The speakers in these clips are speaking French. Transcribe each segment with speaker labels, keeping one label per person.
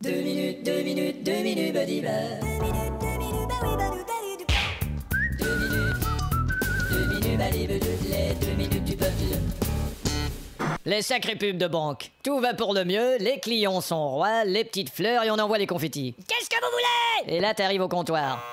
Speaker 1: 2 minutes, badiba. 2 minutes, les 2 minutes du peuple.
Speaker 2: Les sacrées pubs de banque. Tout va pour le mieux, les clients sont rois, les petites fleurs et on envoie les confettis.
Speaker 1: Qu'est-ce que vous voulez?
Speaker 2: Et là, t'arrives au comptoir.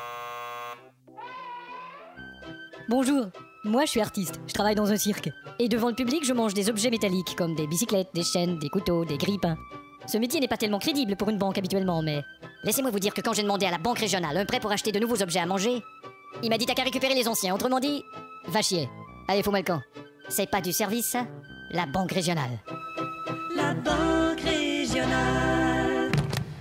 Speaker 3: Bonjour, moi je suis artiste, je travaille dans un cirque. Et devant le public, je mange des objets métalliques comme des bicyclettes, des chaînes, des couteaux, des grippins. Ce métier n'est pas tellement crédible pour une banque habituellement, mais...
Speaker 4: Laissez-moi vous dire que quand j'ai demandé à la banque régionale un prêt pour acheter de nouveaux objets à manger, il m'a dit t'as qu'à récupérer les anciens, autrement dit, va chier. Allez, fous-moi le camp. C'est pas du service, ça? La banque régionale.
Speaker 1: La banque régionale.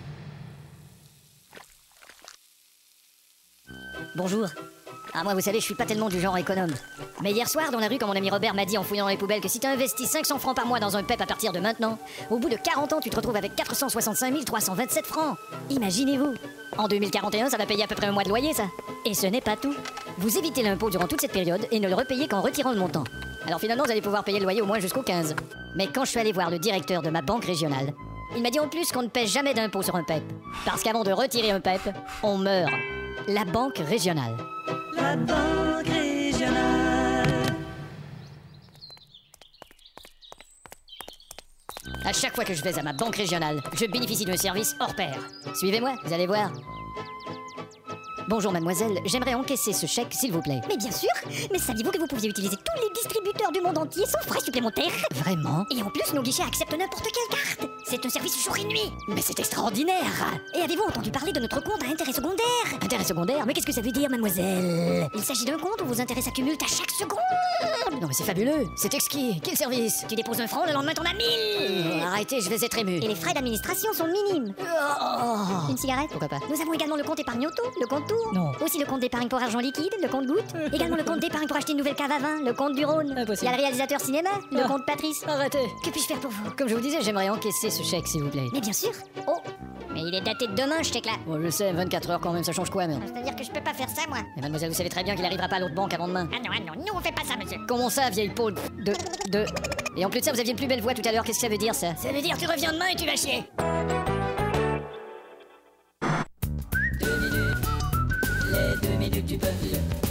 Speaker 4: Bonjour. Ah, moi, vous savez, je suis pas tellement du genre économe. Mais hier soir, dans la rue, quand mon ami Robert m'a dit en fouillant dans les poubelles que si t'as investi 500 francs par mois dans un PEP à partir de maintenant, au bout de 40 ans, tu te retrouves avec 465 327 francs. Imaginez-vous. En 2041, ça va payer à peu près un mois de loyer, ça. Et ce n'est pas tout. Vous évitez l'impôt durant toute cette période et ne le repayez qu'en retirant le montant. Alors finalement, vous allez pouvoir payer le loyer au moins jusqu'au 15. Mais quand je suis allé voir le directeur de ma banque régionale, il m'a dit en plus qu'on ne paie jamais d'impôt sur un PEP. Parce qu'avant de retirer un PEP, on meurt. La banque régionale.
Speaker 1: La banque régionale.
Speaker 4: À chaque fois que je vais à ma banque régionale, je bénéficie d'un service hors pair. Suivez-moi, vous allez voir. Bonjour mademoiselle, j'aimerais encaisser ce chèque s'il vous plaît.
Speaker 5: Mais bien sûr. Mais saviez-vous que vous pouviez utiliser tous les distributeurs du monde entier sans frais supplémentaires?
Speaker 4: Vraiment?
Speaker 5: Et en plus, nos guichets acceptent n'importe quelle carte. C'est un service jour et nuit.
Speaker 4: Mais c'est extraordinaire!
Speaker 5: Et avez-vous entendu parler de notre compte à intérêt secondaire?
Speaker 4: Intérêt secondaire? Mais qu'est-ce que ça veut dire, mademoiselle?
Speaker 5: Il s'agit d'un compte où vos intérêts s'accumulent à chaque seconde.
Speaker 4: Non mais c'est fabuleux! C'est exquis! Quel service!
Speaker 5: Tu déposes 1 franc, le lendemain t'en as 1000.
Speaker 4: Arrêtez, je vais être ému.
Speaker 5: Et les frais d'administration sont minimes.
Speaker 4: Oh.
Speaker 5: Une cigarette?
Speaker 4: Pourquoi pas?
Speaker 5: Nous avons également le compte épargne auto, le compte tour.
Speaker 3: Non.
Speaker 5: Aussi le compte d'épargne pour argent liquide, le compte goutte. Également le compte d'épargne pour acheter une nouvelle cave à vin, le compte du Rhône. Il
Speaker 3: Impossible.
Speaker 5: y a le réalisateur cinéma, le
Speaker 3: Ah.
Speaker 5: compte Patrice.
Speaker 4: Arrêtez!
Speaker 5: Que puis-je faire pour vous?
Speaker 4: Comme je vous disais, j'aimerais encaisser ce chèque s'il vous plaît.
Speaker 5: Mais bien sûr. Oh, mais il est daté de demain, ce chèque-là.
Speaker 4: Bon, je sais, 24 heures quand même, ça change quoi, merde?
Speaker 5: C'est-à-dire que je peux pas faire ça, moi.
Speaker 4: Mais mademoiselle, vous savez très bien qu'il arrivera pas à l'autre banque avant demain.
Speaker 5: Ah non, nous on fait pas ça, monsieur.
Speaker 4: Comment ça, vieille peau de... Et en plus de ça, vous aviez une plus belle voix tout à l'heure, qu'est-ce que ça veut dire, ça?
Speaker 5: Ça veut dire tu reviens demain et tu vas chier.
Speaker 1: 2 minutes, les 2 minutes du peuple.